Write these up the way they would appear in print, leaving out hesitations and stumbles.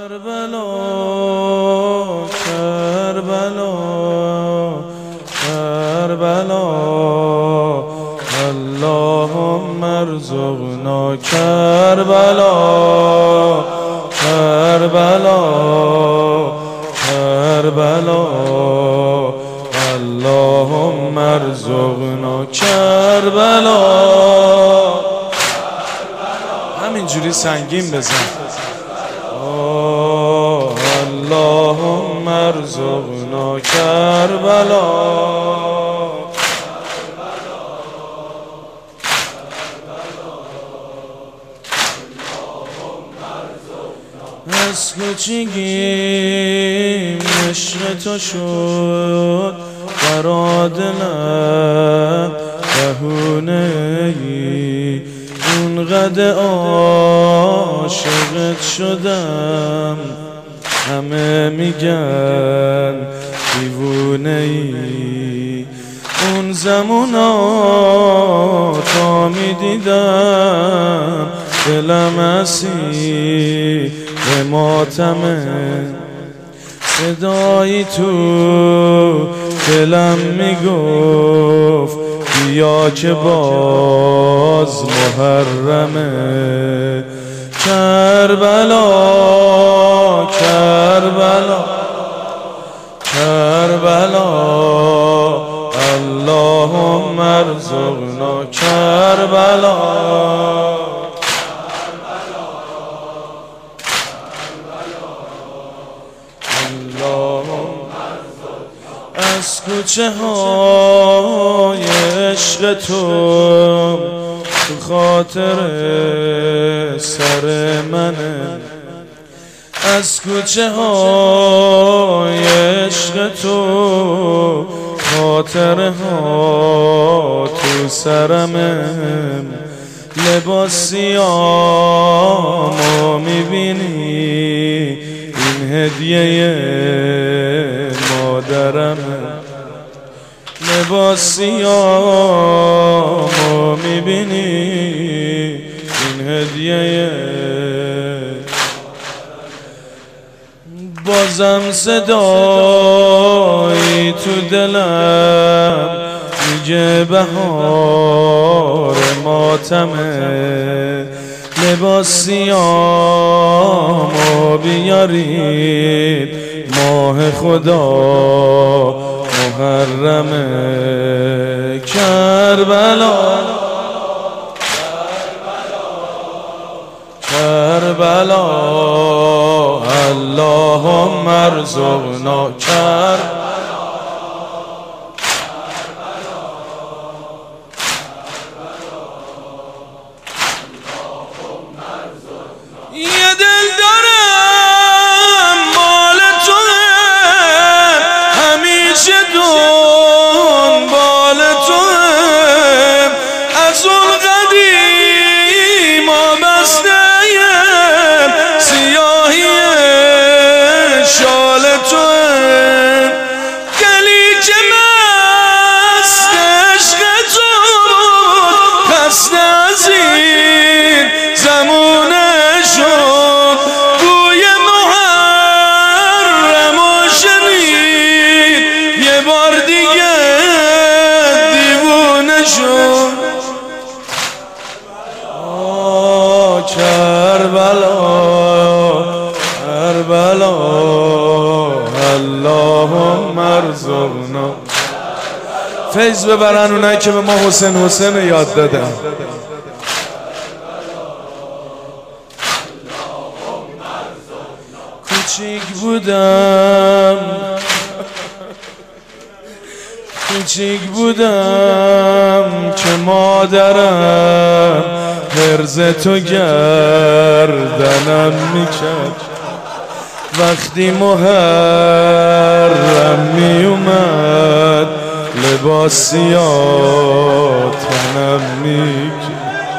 کربلا کربلا کربلا اللهم ارزقنا کربلا کربلا کربلا اللهم ارزقنا کربلا. همینجوری سنگین بزن. اللهم ارزقنا کربلا. از کوچگیم عشق تو شد برا دلم بهونه ای، اونقدر عاشقت شدم همه میگن دیوونه ای. اون زمونا تا میدیدم دلم اسیر ماتمه، صدایی تو دلم میگفت بیا که باز محرمه. کربلا کربلا کربلا اللهم ارزقنا کربلا. از کوچه های عشق تو خاطر سر منه، از کوچه های عشق تو خاطر ها تو سرمه. لباسیامو میبینی این هدیه مادرمه، لباسیامو میبینی این هدیه. بازم صدایی تو دلم میگه بهار ماتمه، لباسیامو بیارید ماه خدا محرمه. کربلا کربلا اللهم ارزقنا کربلا. یه دل دارم مال توه، همیشه دنبال توه، از اون قدیم آبسته سیاهی شال توه، گلی که مست عشق تو خسته از این زمونه شد، بوی محرم و شنید یه بار دیگه دیوونه شد. کربلا کربلا اللهم ارزقنا. فیض ببرن اونایی که به ما حسین حسین یاد دادن. کوچیک بودم که مادرم حرز تو گردنم میکرد، وقتی محرم میومد لباسیاتنم میکرد.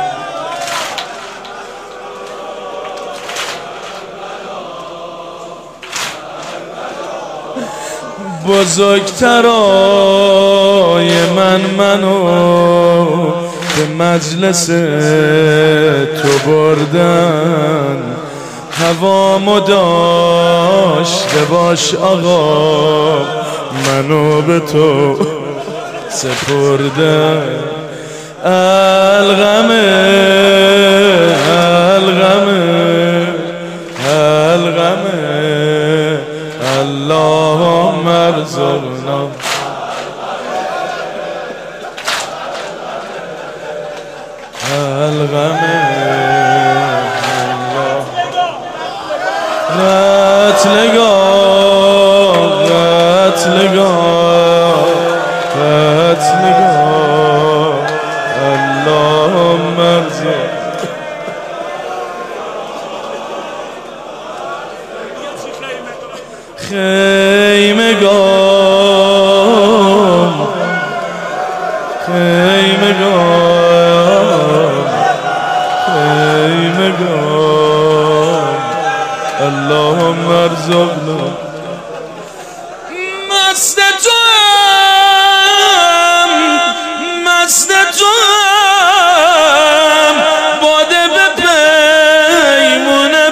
بزرگترای منو به مجلس تو بردن، هوامو داشته باش آقا، منو به تو سپرده الغمه الغمه الغمه اللهم ارزقنا الغمه قتلگاه قتلگاه قتلگاه اللهم ارزق خیمگاه خیمگاه خیمگاه اللهم ارزقنا مست توام مست توام باده به پیمونه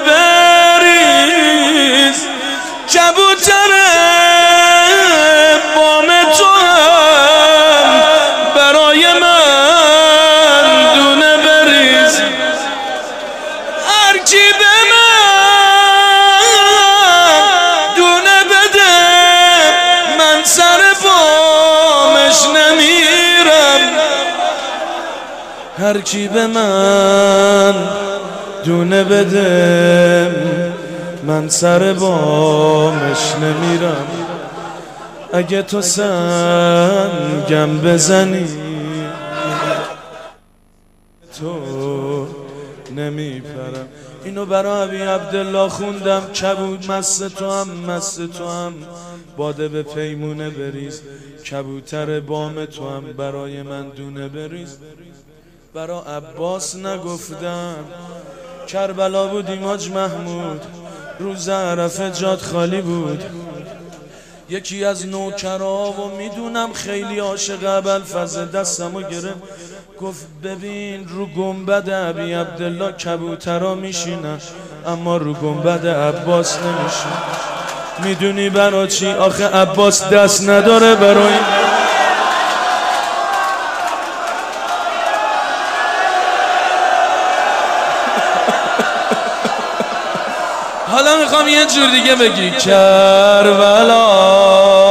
بریز کبوتر بام توام برای من دونه بریز هر کی به سر بامش نمیرم هر کی به من دونه بده من سر بامش نمیرم اگه تو سنگم بزنی تو نمیپرم. اینو برای ابی عبدالله خوندم. کبود مست تو هم مست تو هم باده به پیمونه بریز کبوتر بام تو هم برای من دونه بریز. برا عباس نگفتم کربلا بودیم حاج محمود روز عرفه جاد خالی بود. یکی از نوکرها و میدونم خیلی عاشق ابوالفضل دستمو گرفت گفت ببین رو گنبد ابی عبدالله کبوترها میشینن اما رو گنبد عباس نمیشین. میدونی برا چی؟ آخه عباس دست نداره برای حالا میخوام یه جور دیگه بگی کربلا